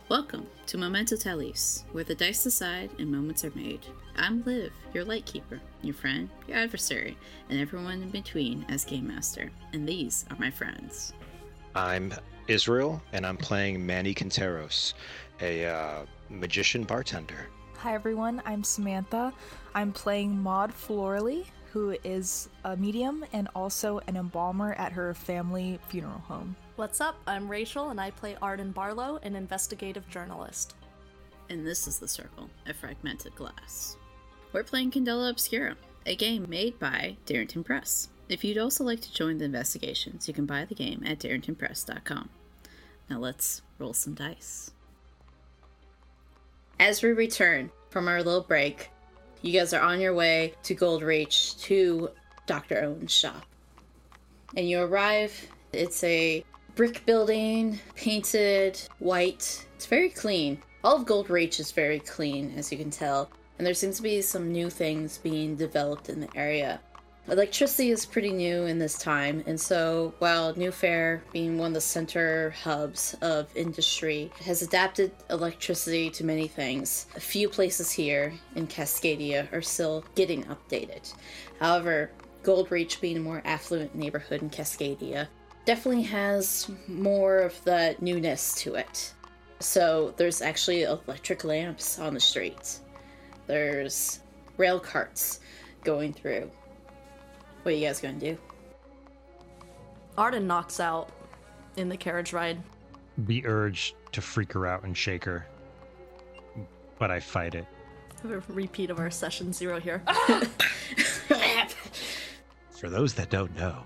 Welcome to Memento Talis, where the dice decide and moments are made. I'm Liv, your Lightkeeper, your friend, your adversary, and everyone in between as Game Master, and these are my friends. I'm Israel, and I'm playing Manny Quinteros, a magician bartender. Hi everyone, I'm Samantha. I'm playing Maud Florley, who is a medium and also an embalmer at her family funeral home. What's up? I'm Rachel, and I play Arden Barlow, an investigative journalist. And this is The Circle, a Fragmented Glass. We're playing Candela Obscura, a game made by Darrington Press. If you'd also like to join the investigations, you can buy the game at darringtonpress.com. Now let's roll some dice. As we return from our little break, you guys are on your way to Goldreach to Dr. Owen's shop. And you arrive, it's a brick building, painted white. It's very clean. All of Goldreach is very clean, as you can tell. And there seems to be some new things being developed in the area. Electricity is pretty new in this time, and so while New Fair, being one of the center hubs of industry, has adapted electricity to many things, a few places here in Cascadia are still getting updated. However, Goldreach, being a more affluent neighborhood in Cascadia, definitely has more of the newness to it. So there's actually electric lamps on the streets. There's rail carts going through. What are you guys gonna do? Arden knocks out in the carriage ride. Be urged to freak her out and shake her, but I fight it. A repeat of our session 0 here. For those that don't know.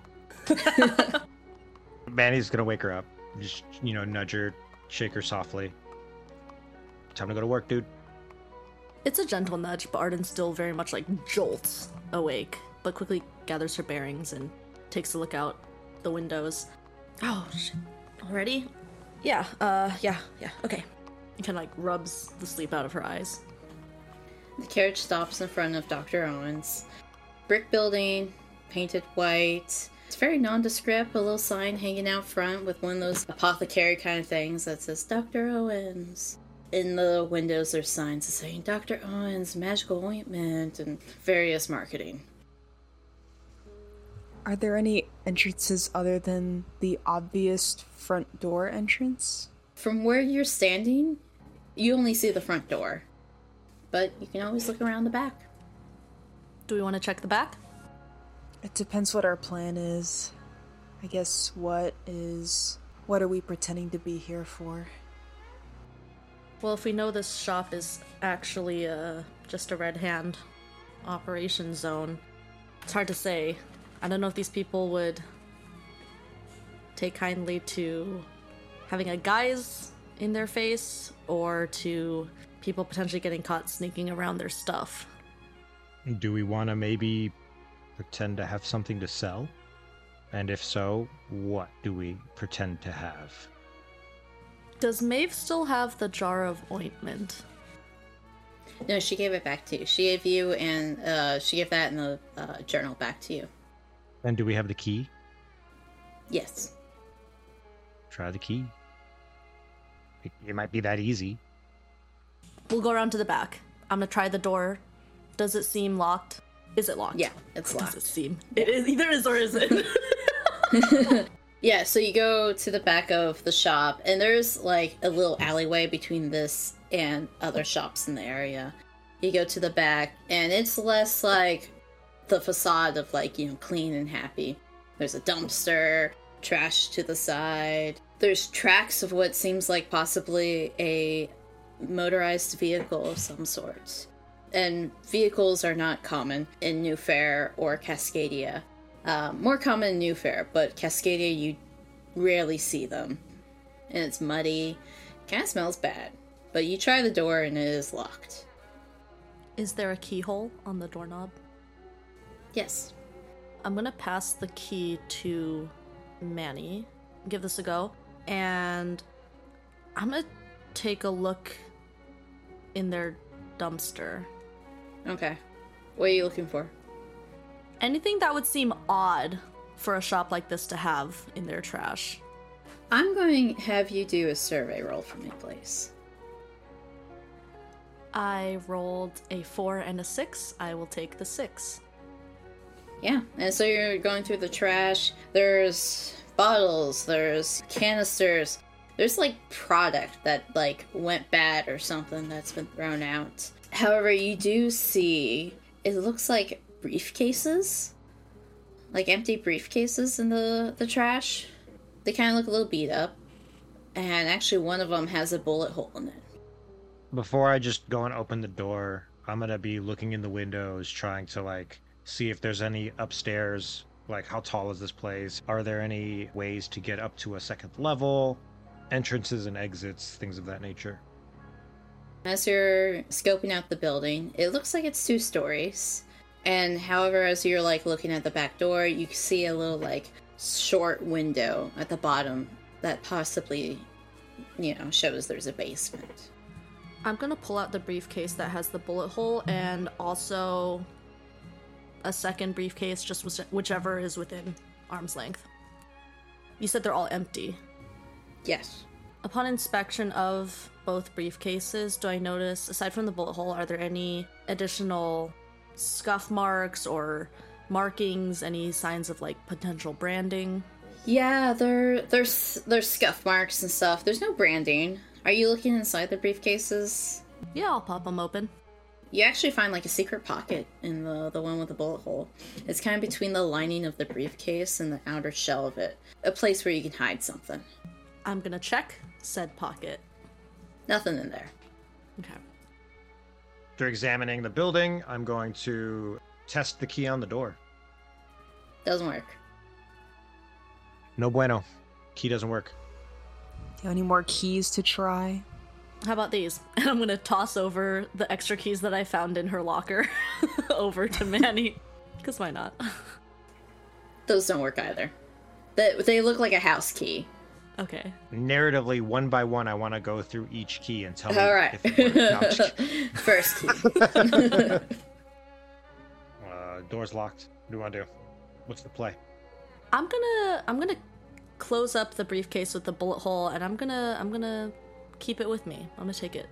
Manny's gonna wake her up. Just, nudge her, shake her softly. Time to go to work, dude. It's a gentle nudge, but Arden still very much jolts awake, but quickly gathers her bearings and takes a look out the windows. Oh, shit. Already? Yeah, okay. And kind of rubs the sleep out of her eyes. The carriage stops in front of Dr. Owen's. Brick building, painted white. It's very nondescript, a little sign hanging out front with one of those apothecary kind of things that says Dr. Owen's. In the windows there's signs saying Dr. Owen's magical ointment and various marketing. Are there any entrances other than the obvious front door entrance? From where you're standing, you only see the front door. But you can always look around the back. Do we want to check the back? It depends what our plan is. I guess what are we pretending to be here for? Well, if we know this shop is actually just a Red Hand operation zone, it's hard to say. I don't know if these people would take kindly to having a guise in their face or to people potentially getting caught sneaking around their stuff. Do we want to maybe pretend to have something to sell? And if so, what do we pretend to have? Does Maeve still have the jar of ointment? No, she gave it back to you. She gave you, and she gave that in the journal back to you. And do we have the key? Yes. Try the key. It might be that easy. We'll go around to the back. I'm gonna try the door. Does it seem locked? Is it locked? Yeah, it's locked. Does it seem? It is. Either is or isn't. Yeah, so you go to the back of the shop, and there's a little alleyway between this and other shops in the area. You go to the back, and it's less the facade of clean and happy. There's a dumpster, trash to the side. There's tracks of what seems like possibly a motorized vehicle of some sort. And vehicles are not common in New Fair or Cascadia. More common in New Fair, but Cascadia you rarely see them. And it's muddy. Kind of smells bad. But you try the door and it is locked. Is there a keyhole on the doorknob? Yes. I'm gonna pass the key to Manny, give this a go, and I'm gonna take a look in their dumpster. Okay. What are you looking for? Anything that would seem odd for a shop like this to have in their trash. I'm going to have you do a survey roll for me, please. I rolled a 4 and a 6. I will take the 6. Yeah, and so you're going through the trash. There's bottles, there's canisters, there's like product that like went bad or something that's been thrown out. However, you do see, it looks like briefcases, like empty briefcases in the trash. They kind of look a little beat up, and actually one of them has a bullet hole in it. Before I just go and open the door, I'm gonna be looking in the windows, trying to like see if there's any upstairs. Like, how tall is this place? Are there any ways to get up to a second level? Entrances and exits, things of that nature. As you're scoping out the building, it looks like it's 2 stories. And however, as you're like looking at the back door, you can see a little like short window at the bottom that possibly, shows there's a basement. I'm gonna pull out the briefcase that has the bullet hole and also a second briefcase, just whichever is within arm's length. You said they're all empty. Yes. Upon inspection of both briefcases, do I notice, aside from the bullet hole, are there any additional scuff marks or markings, any signs of like potential branding? Yeah, there's scuff marks and stuff. There's no branding. Are you looking inside the briefcases? Yeah, I'll pop them open. You actually find like a secret pocket in the one with the bullet hole. It's kind of between the lining of the briefcase and the outer shell of it. A place where you can hide something. I'm gonna check said pocket. Nothing in there. Okay. After examining the building, I'm going to test the key on the door. Doesn't work. No bueno. Key doesn't work. Do you have any more keys to try? How about these? And I'm gonna toss over the extra keys that I found in her locker over to Manny. Because why not? Those don't work either. They look like a house key. Okay. Narratively, one by one, I want to go through each key and tell me All right. if it works. No, I'm just kidding. First key. Door's locked. What do you want to do? What's the play? I'm gonna close up the briefcase with the bullet hole, and I'm gonna keep it with me. I'm gonna take it,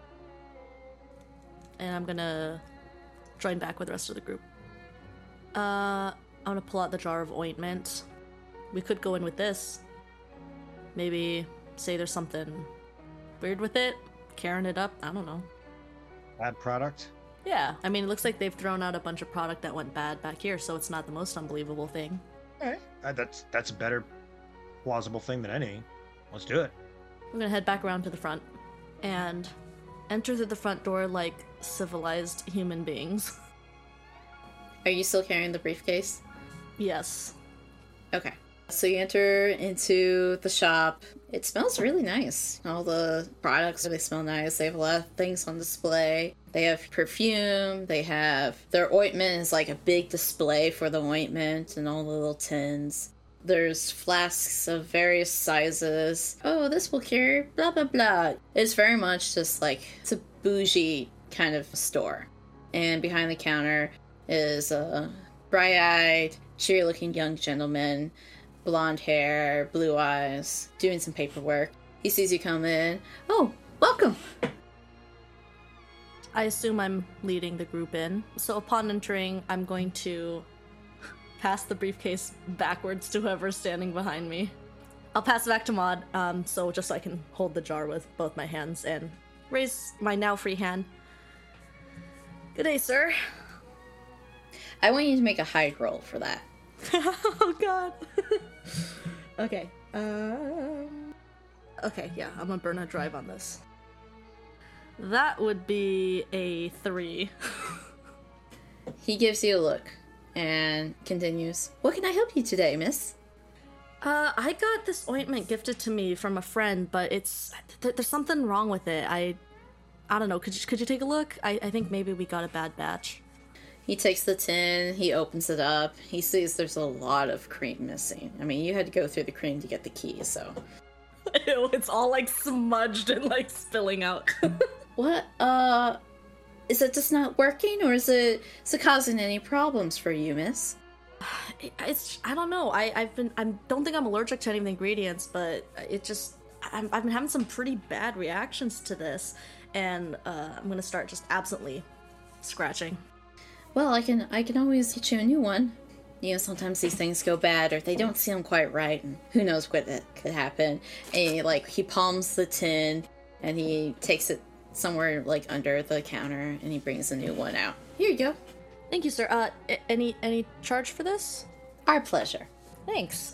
and I'm gonna join back with the rest of the group. I'm gonna pull out the jar of ointment. We could go in with this. Maybe say there's something weird with it, carrying it up. I don't know. Bad product? Yeah, I mean, it looks like they've thrown out a bunch of product that went bad back here, so it's not the most unbelievable thing. Alright. That's a better plausible thing than any. Let's do it. I'm gonna head back around to the front and enter through the front door like civilized human beings. Are you still carrying the briefcase? Yes. Okay. So you enter into the shop. It smells really nice. All the products, they smell nice. They have a lot of things on display. They have perfume. They have... Their ointment is like a big display for the ointment and all the little tins. There's flasks of various sizes. Oh, this will cure blah, blah, blah. It's very much just like... It's a bougie kind of store. And behind the counter is a bright-eyed, cheery-looking young gentleman. Blonde hair, blue eyes, doing some paperwork. He sees you come in. Oh, welcome! I assume I'm leading the group in. So upon entering, I'm going to pass the briefcase backwards to whoever's standing behind me. I'll pass it back to Maud, so just so I can hold the jar with both my hands and raise my now free hand. Good day, sir. I want you to make a hide roll for that. Oh god. Okay. Okay, yeah, I'm gonna burn a drive on this. That would be a 3. He gives you a look and continues. What can I help you today, miss? I got this ointment gifted to me from a friend, but there's something wrong with it. I don't know. Could you take a look? I think maybe we got a bad batch. He takes the tin, he opens it up, he sees there's a lot of cream missing. I mean, you had to go through the cream to get the key, so... Ew, it's all, like, smudged and, like, spilling out. What, is it just not working, or is it causing any problems for you, miss? I don't know. I don't think I'm allergic to any of the ingredients, but I've been having some pretty bad reactions to this, and I'm gonna start just absently scratching. Well, I can always get you a new one. You know, sometimes these things go bad or they don't seem quite right, and who knows what that could happen. And he palms the tin and he takes it somewhere like under the counter and he brings a new one out. Here you go. Thank you, sir. Any charge for this? Our pleasure. Thanks.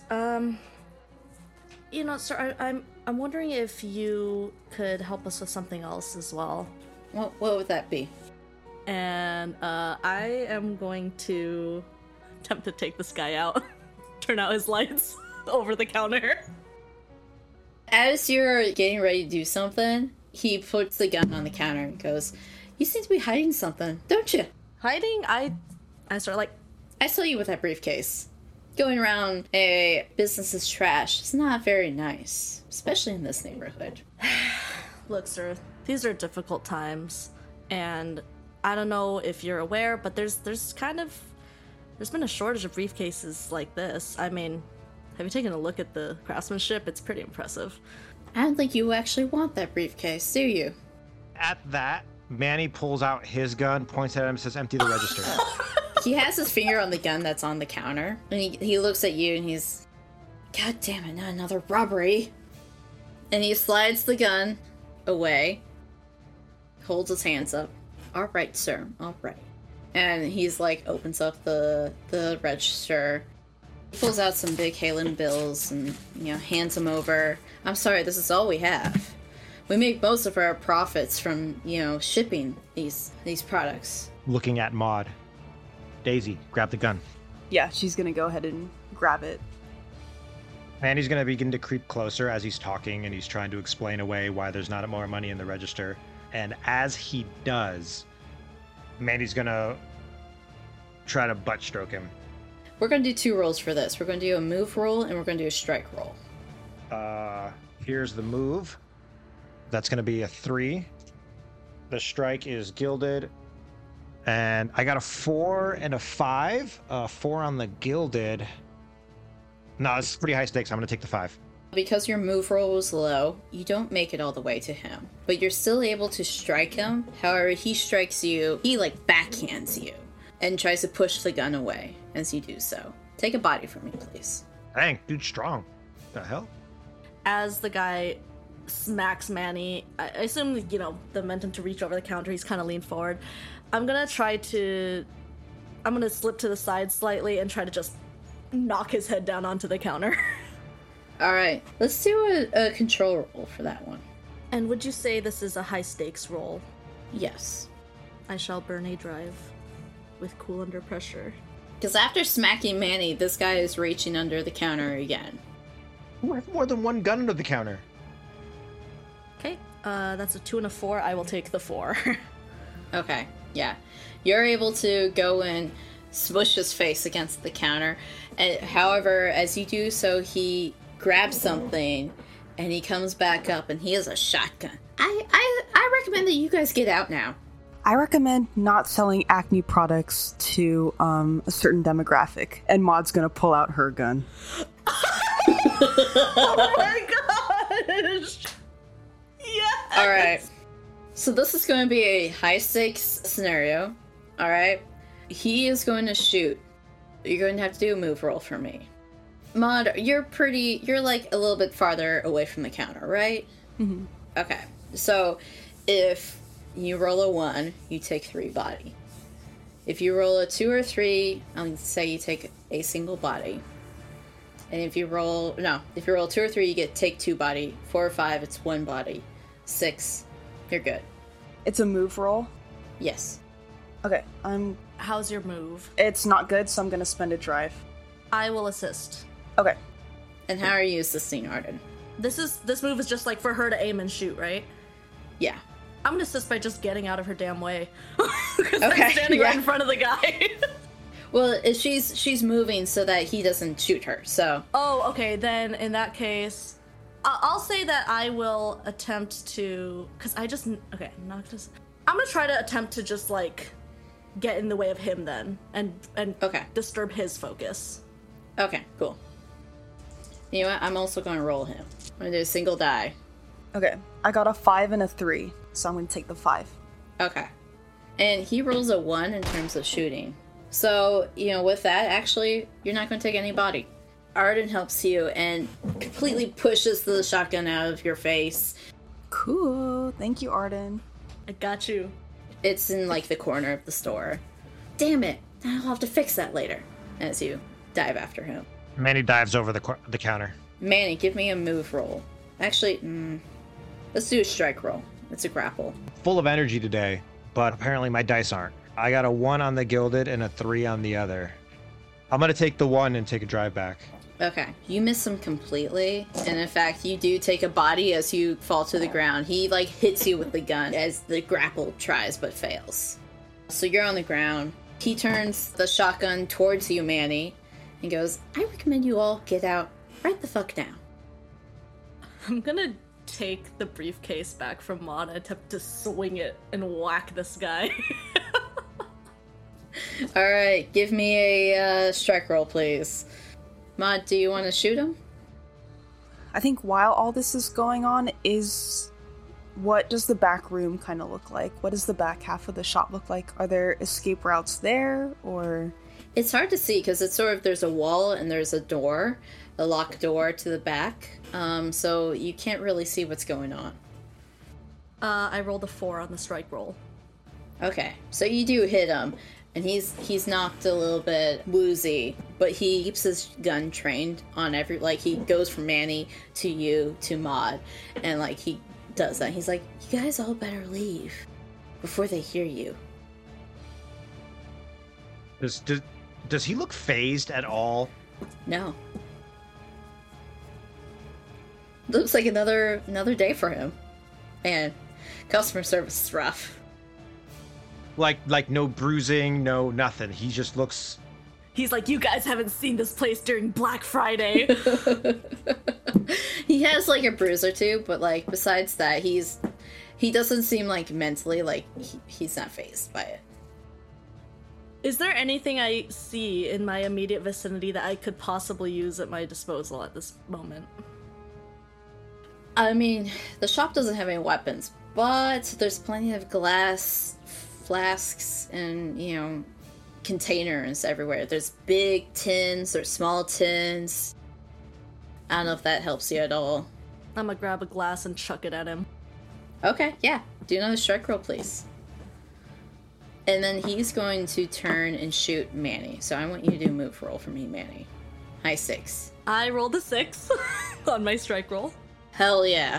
You know, sir, I'm wondering if you could help us with something else as well. What would that be? And I am going to attempt to take this guy out. Turn out his lights over the counter. As you're getting ready to do something, he puts the gun on the counter and goes, "You seem to be hiding something, don't you?" Hiding? I start like, I saw you with that briefcase. Going around a business's trash is not very nice, especially in this neighborhood. look, sir, these are difficult times, and I don't know if you're aware, but there's been a shortage of briefcases like this. I mean, have you taken a look at the craftsmanship? It's pretty impressive. I don't think you actually want that briefcase, do you? At that, Manny pulls out his gun, points at him, and says, "Empty the register." He has his finger on the gun that's on the counter, and he looks at you and he's, "God damn it, not another robbery." And he slides the gun away, holds his hands up. "All right, sir, all right." And he's opens up the register, pulls out some big Halen bills and, hands them over. "I'm sorry, this is all we have. We make most of our profits from, shipping these products." Looking at Maud. "Daisy, grab the gun." Yeah, she's gonna go ahead and grab it. Manny's gonna begin to creep closer as he's talking and he's trying to explain away why there's not more money in the register. And as he does, Mandy's gonna try to butt stroke him. We're going to do 2 rolls for this. We're going to do a move roll and we're going to do a strike roll. Here's the move. That's gonna be a 3. The strike is gilded. And I got a 4 and a 5. 4 on the gilded. No, it's pretty high stakes. I'm going to take the 5. Because your move roll was low, you don't make it all the way to him. But you're still able to strike him. However, he strikes you, he backhands you. And tries to push the gun away as you do so. Take a body from me, please. Dang, dude, strong. The hell? As the guy smacks Manny, I assume, the momentum to reach over the counter, he's kind of leaned forward. I'm gonna slip to the side slightly and try to just knock his head down onto the counter. Alright, let's do a control roll for that one. And would you say this is a high stakes roll? Yes. I shall burn a drive with cool under pressure. Because after smacking Manny, this guy is reaching under the counter again. I have more than one gun under the counter. Okay, that's a 2 and a 4. I will take the 4. Okay, yeah. You're able to go and smush his face against the counter. And, however, as you do so, he grabs something and he comes back up and he has a shotgun. I recommend that you guys get out now. I recommend not selling acne products to a certain demographic. And Maud's gonna pull out her gun. Oh my gosh! Yeah. All right. So this is going to be a high stakes scenario. All right. He is going to shoot. You're going to have to do a move roll for me. Maud, you're a little bit farther away from the counter, right? Mm-hmm. Okay. So if you roll a 1, you take 3 body. If you roll a 2 or 3, I'm going to say you take a single body. And if you roll 2 or 3, you take 2 body. 4 or 5, it's 1 body. 6, you're good. It's a move roll? Yes. Okay, How's your move? it's not good, so I'm gonna spend a drive. I will assist. Okay. And how are you assisting Arden? This move is just for her to aim and shoot, right? Yeah. I'm gonna assist by just getting out of her damn way. Because Okay, I'm standing yeah. right in front of the guy. Well, she's moving so that he doesn't shoot her, so... Oh, okay, then in that case... I'll say that I will attempt to... Because I just... Okay, not just... I'm gonna try to attempt to just, get in the way of him then. And Okay. disturb his focus. Okay, cool. You know what? I'm also going to roll him. I'm going to do a single die. Okay, I got a 5 and a 3, so I'm gonna take the 5. Okay. And he rolls a 1 in terms of shooting. So, with that, actually, you're not going to take any body. Arden helps you and completely pushes the shotgun out of your face. Cool. Thank you, Arden. I got you. It's in, the corner of the store. Damn it. I'll have to fix that later. As you dive after him. Manny dives over the counter. Manny, give me a move roll. Actually, let's do a strike roll. It's a grapple. Full of energy today, but apparently my dice aren't. I got a 1 on the gilded and a 3 on the other. I'm gonna take the 1 and take a drive back. Okay. You miss him completely. And in fact, you do take a body as you fall to the ground. He, hits you with the gun as the grapple tries but fails. So you're on the ground. He turns the shotgun towards you, Manny, and goes, I recommend you all get out right the fuck now. I'm gonna take the briefcase back from Maud and attempt to swing it and whack this guy. Alright, give me a strike roll, please. Maud, do you want to shoot him? I think while all this is going on, what does the back room kind of look like? What does the back half of the shop look like? Are there escape routes there, or...? It's hard to see because it's sort of, there's a wall and there's a door, a locked door to the back, so you can't really see what's going on. I rolled a 4 on the strike roll. Okay, so you do hit him, and he's knocked a little bit woozy, but he keeps his gun trained on he goes from Manny to you to Maud, and he does that. He's like, you guys all better leave before they hear you. Does he look phased at all? No. Looks like another day for him. And customer service is rough. Like no bruising, no nothing. He just looks... He's like, you guys haven't seen this place during Black Friday. He has a bruise or two, but besides that, he doesn't seem mentally he's not fazed by it. Is there anything I see in my immediate vicinity that I could possibly use at my disposal at this moment? I mean, the shop doesn't have any weapons, but there's plenty of glass flasks and, containers everywhere. There's big tins, there's small tins. I don't know if that helps you at all. I'm gonna grab a glass and chuck it at him. Okay, yeah. Do another strike roll, please. And then he's going to turn and shoot Manny. So I want you to do a move roll for me, Manny. High 6. I rolled a 6 on my strike roll. Hell yeah.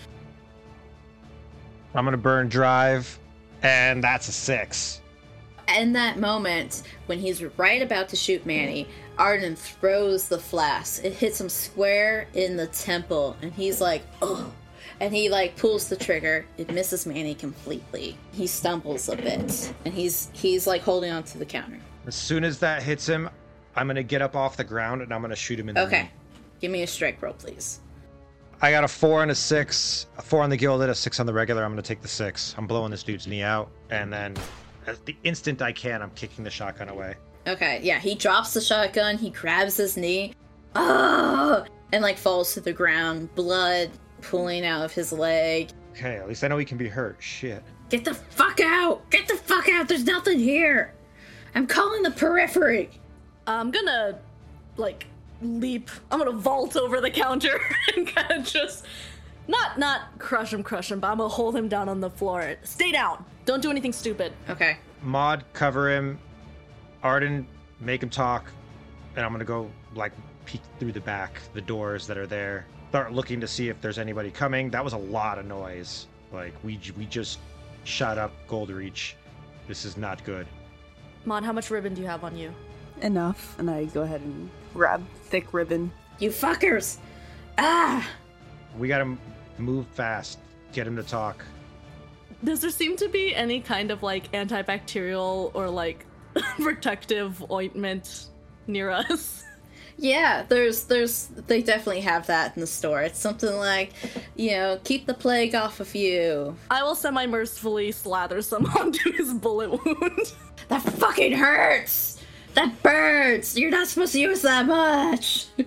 I'm gonna burn drive, and that's a 6. In that moment, when he's right about to shoot Manny, Arden throws the flask. It hits him square in the temple, and he's like, ugh. And he pulls the trigger. It misses Manny completely. He stumbles a bit, and he's holding onto the counter. As soon as that hits him, I'm gonna get up off the ground and I'm gonna shoot him in the knee. Give me a strike roll, please. I got a 4 and a 6, a 4 on the gilded, a 6 on the regular. I'm gonna take the 6. I'm blowing this dude's knee out, and then at the instant I can, I'm kicking the shotgun away. Okay, yeah, he drops the shotgun, he grabs his knee, and falls to the ground, blood pooling out of his leg. Okay, at least I know he can be hurt. Shit. Get the fuck out! Get the fuck out! There's nothing here! I'm calling the periphery! I'm gonna, leap. I'm gonna vault over the counter and kind of just... Not crush him, but I'm gonna hold him down on the floor. Stay down! Don't do anything stupid. Okay. Maud, cover him. Arden, make him talk. And I'm gonna go, peek through the doors that are there. Start looking to see if there's anybody coming. That was a lot of noise. We just shot up Goldreach. This is not good. Maud, how much ribbon do you have on you? Enough. And I go ahead and grab thick ribbon. You fuckers! Ah! We gotta move fast. Get him to talk. Does there seem to be any kind of antibacterial or protective ointment near us? Yeah, they definitely have that in the store. It's something keep the plague off of you. I will semi-mercifully slather some onto his bullet wound. That fucking hurts! That burns! You're not supposed to use that much!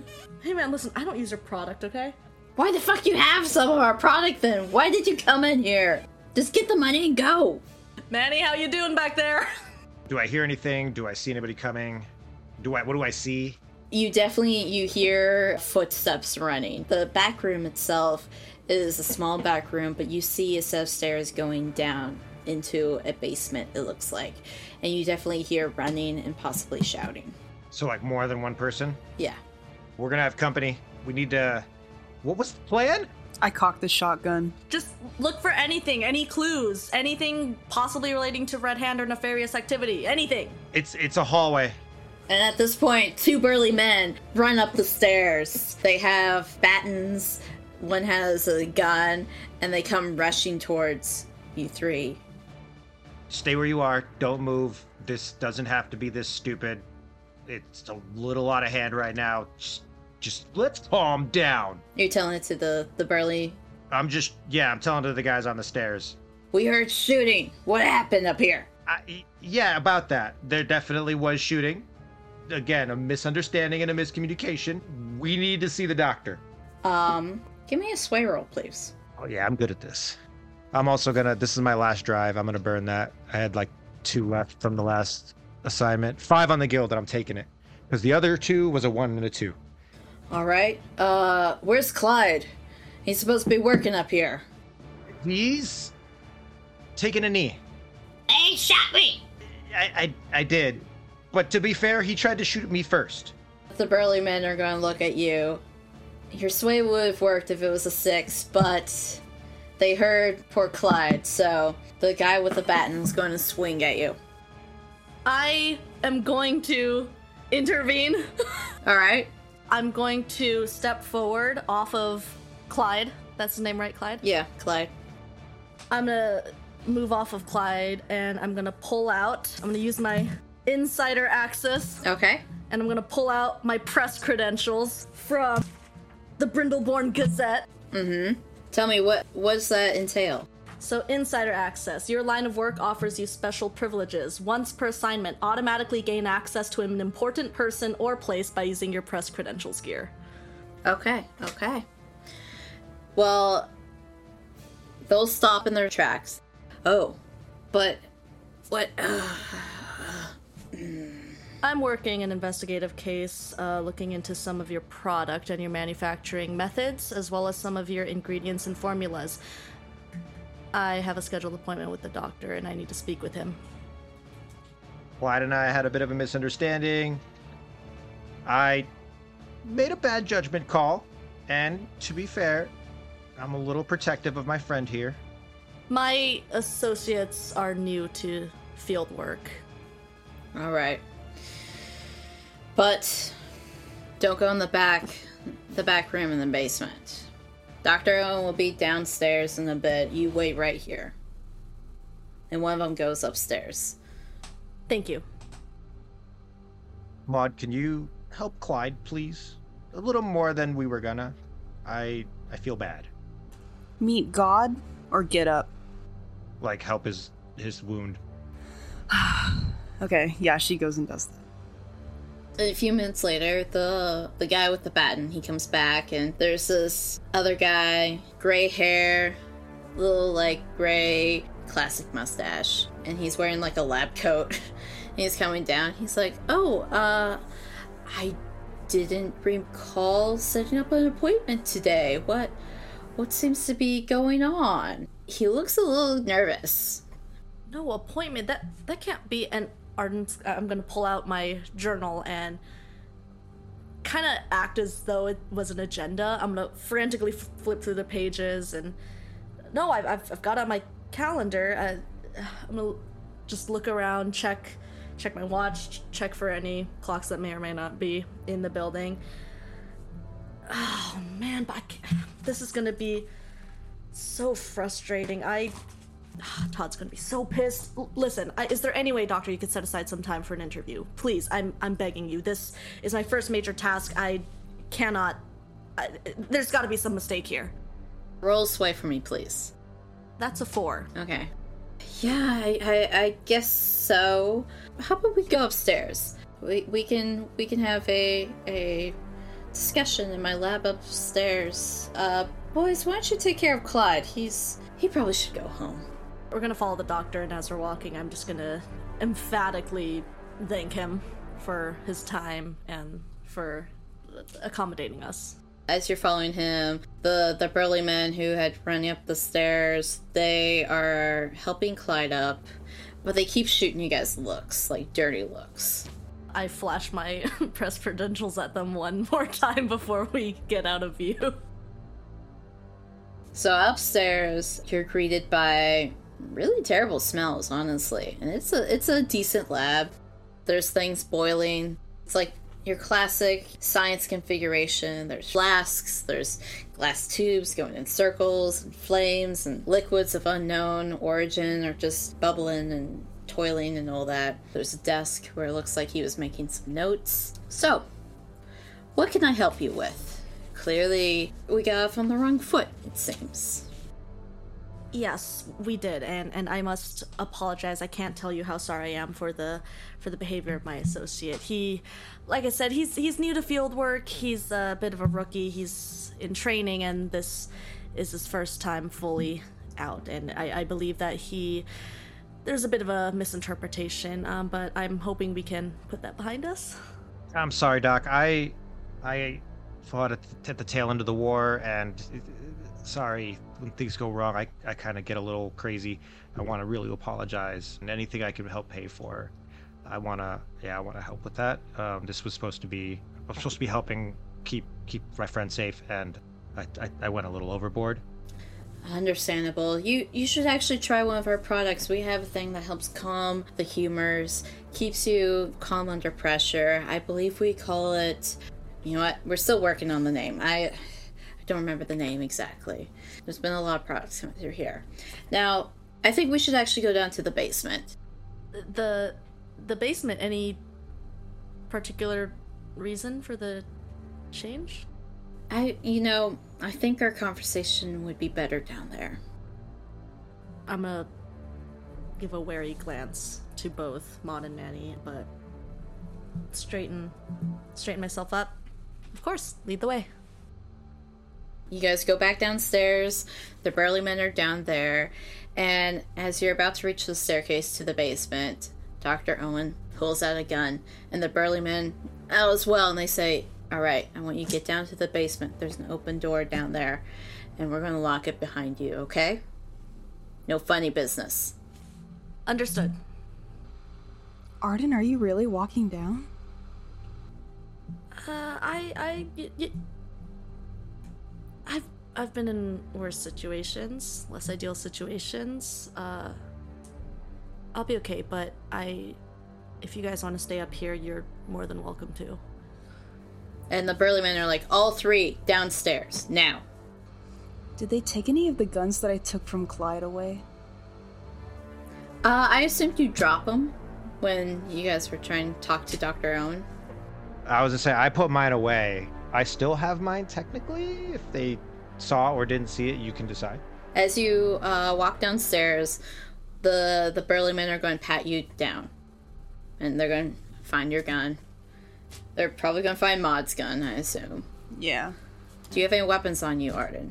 Hey man, listen, I don't use your product, okay? Why the fuck you have some of our product then? Why did you come in here? Just get the money and go. Manny, how you doing back there? Do I hear anything? Do I see anybody coming? What do I see? You hear footsteps running. The back room itself is a small back room, but you see a set of stairs going down into a basement, it looks like. And you definitely hear running and possibly shouting. So like more than one person? Yeah. We're gonna have company. We need to... What was the plan? I cock the shotgun. Just look for anything, any clues, anything possibly relating to Red Hand or nefarious activity, anything. It's a hallway. And at this point, two burly men run up the stairs. They have batons, one has a gun, and they come rushing towards you three. Stay where you are. Don't move. This doesn't have to be this stupid. It's a little out of hand right now. Just let's calm down. You're telling it to the burly... I'm telling to the guys on the stairs. We heard shooting. What happened up here? Yeah, about that. There definitely was shooting. Again, a misunderstanding and a miscommunication. We need to see the doctor. Give me a sway roll, please. Oh yeah, I'm good at this. I'm also this is my last drive. I'm gonna burn that. I had like 2 left from the last assignment. 5 on the guild, and I'm taking it. Because the other 2 was a 1 and a 2. Alright, where's Clyde? He's supposed to be working up here. He's taking a knee. He shot me! I did. But to be fair, he tried to shoot at me first. The burly men are going to look at you. Your sway would have worked if it was a 6, but they heard poor Clyde, so the guy with the baton's going to swing at you. I am going to intervene. Alright. I'm going to step forward off of Clyde. That's his name, right, Clyde? Yeah, Clyde. I'm gonna move off of Clyde, and I'm gonna pull out. I'm gonna use my insider access. Okay. And I'm gonna pull out my press credentials from the Brindleborn Gazette. Mm-hmm. Tell me, what does that entail? So, insider access. Your line of work offers you special privileges. Once per assignment, automatically gain access to an important person or place by using your press credentials gear. Okay. Well, they'll stop in their tracks. Oh, but what? I'm working an investigative case looking into some of your product and your manufacturing methods, as well as some of your ingredients and formulas. I have a scheduled appointment with the doctor, and I need to speak with him. Clyde and I had a bit of a misunderstanding. I made a bad judgment call, and to be fair, I'm a little protective of my friend here. My associates are new to field work. All right. But don't go in the back room in the basement. Dr. Owen will be downstairs in a bit. You wait right here. And one of them goes upstairs. Thank you. Maud, can you help Clyde, please? A little more than we were gonna. I feel bad. Meet God or get up? Like, help his wound. Okay, yeah, she goes and does that. A few minutes later, the guy with the baton, he comes back, and there's this other guy, gray hair, little, like, gray, classic mustache, and he's wearing, like, a lab coat. And he's coming down. He's like, I didn't recall setting up an appointment today. What seems to be going on? He looks a little nervous. No appointment? That can't be an... I'm gonna pull out my journal and kind of act as though it was an agenda. I'm gonna frantically flip through the pages, and no, I've got on my calendar. I'm gonna just look around, check my watch, check for any clocks that may or may not be in the building. Oh man, but this is gonna be so frustrating. Todd's gonna be so pissed. Listen, is there any way, Doctor, you could set aside some time for an interview? Please, I'm begging you. This is my first major task. I cannot... there's gotta be some mistake here. Roll sway for me, please. That's a 4. Okay. Yeah, I guess so. How about we go upstairs? We can have a discussion in my lab upstairs. Boys, why don't you take care of Clyde? He probably should go home. We're gonna follow the doctor, and as we're walking, I'm just gonna emphatically thank him for his time and for accommodating us. As you're following him, the burly men who had run up the stairs, they are helping Clyde up, but they keep shooting you guys looks, like dirty looks. I flash my press credentials at them one more time before we get out of view. So upstairs, you're greeted by really terrible smells, honestly. And it's a decent lab. There's things boiling. It's like your classic science configuration. There's flasks, there's glass tubes going in circles, and flames, and liquids of unknown origin are just bubbling and toiling and all that. There's a desk where it looks like he was making some notes. So, what can I help you with? Clearly, we got off on the wrong foot, it seems. Yes, we did, and I must apologize. I can't tell you how sorry I am for the behavior of my associate. He, like I said, he's new to field work. He's a bit of a rookie. He's in training, and this is his first time fully out. And I believe that there's a bit of a misinterpretation, but I'm hoping we can put that behind us. I'm sorry, Doc. I fought at the tail end of the war, and sorry, when things go wrong, I kind of get a little crazy. I want to really apologize, and anything I can help pay for, I want to help with that. This was supposed to be, I'm supposed to be helping keep my friend safe, and I went a little overboard. Understandable. You should actually try one of our products. We have a thing that helps calm the humors, keeps you calm under pressure. I believe we call it, you know what, we're still working on the name. I don't remember the name exactly. There's been a lot of products coming through here. Now, I think we should actually go down to the basement. The basement, any particular reason for the change? I think our conversation would be better down there. I'm gonna give a wary glance to both Maud and Manny, but straighten myself up. Of course, lead the way. You guys go back downstairs. The burly men are down there, and as you're about to reach the staircase to the basement, Dr. Owen pulls out a gun, and the burly men out as well, and they say, "All right, I want you to get down to the basement. There's an open door down there, and we're going to lock it behind you, okay? No funny business." Understood. Arden, are you really walking down? I've been in worse situations, less ideal situations. I'll be okay, but if you guys want to stay up here, you're more than welcome to. And the burly men are like, "All three downstairs now." Did they take any of the guns that I took from Clyde away? I assumed you drop them when you guys were trying to talk to Dr. Owen. I was gonna say, I put mine away. I still have mine technically. If they saw or didn't see it, you can decide. As you walk downstairs, the burly men are going to pat you down. And they're going to find your gun. They're probably going to find Maud's gun, I assume. Yeah. Do you have any weapons on you, Arden?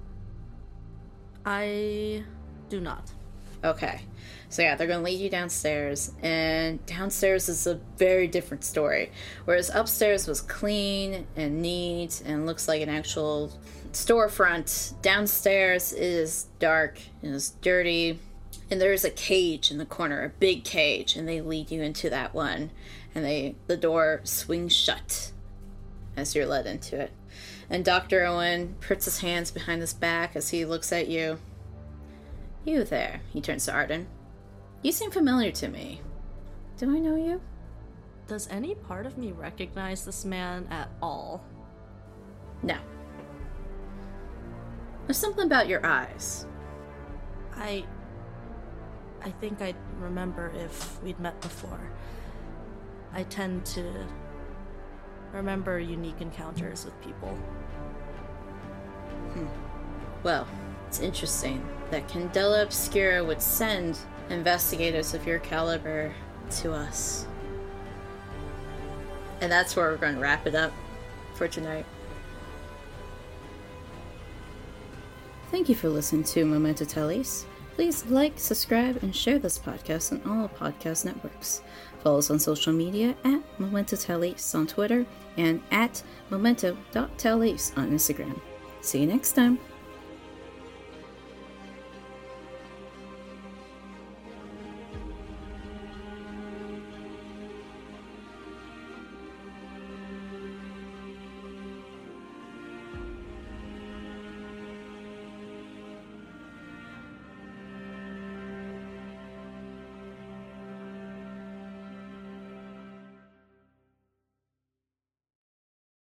I do not. Okay. So yeah, they're going to lead you downstairs, and downstairs is a very different story. Whereas upstairs was clean and neat and looks like an actual storefront, downstairs is dark and is dirty, and there's a cage in the corner, a big cage, and they lead you into that one, and the door swings shut as you're led into it. And Dr. Owen puts his hands behind his back as he looks at you. "You there," he turns to Arden. "You seem familiar to me. Do I know you?" Does any part of me recognize this man at all? No. There's something about your eyes. I think I'd remember if we'd met before. I tend to remember unique encounters with people. Well, it's interesting that Candela Obscura would send investigators of your caliber to us. And that's where we're going to wrap it up for tonight. Thank you for listening to Memento Teles. Please like, subscribe, and share this podcast on all podcast networks. Follow us on social media at Memento Teles on Twitter and at memento.teles on Instagram. See you next time.